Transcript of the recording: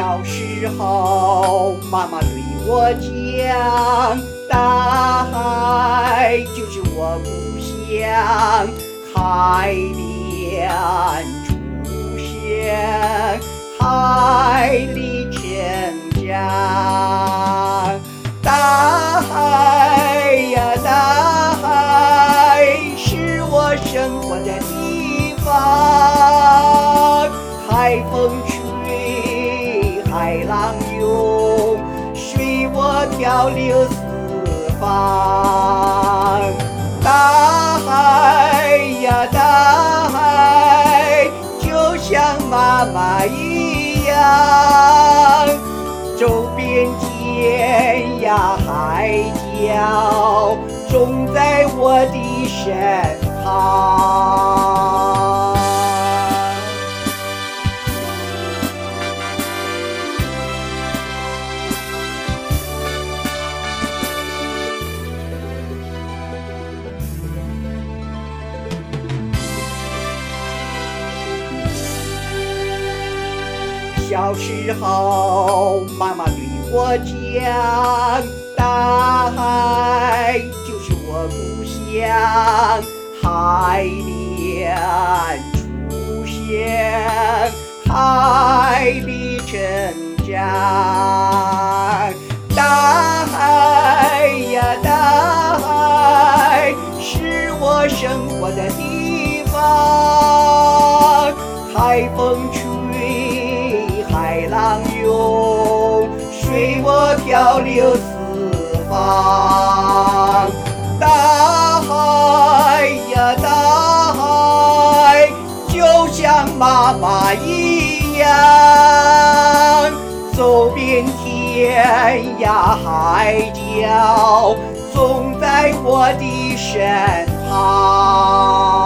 小时候，妈妈对我讲，大海就是我故乡，海边出现，海里成长。大海呀，大海是我生活的地方，海风吹，海浪涌，随我漂流四方。大海呀，大海就像妈妈一样，周边天涯海角总在我的身旁。小时候，妈妈对我讲，大海就是我故乡，海边出现，海里成长。大海呀，大海是我生活的地方，海风吹，海浪涌，随我漂流四方。大海呀，大海就像妈妈一样，走遍天涯海角总在我的身旁。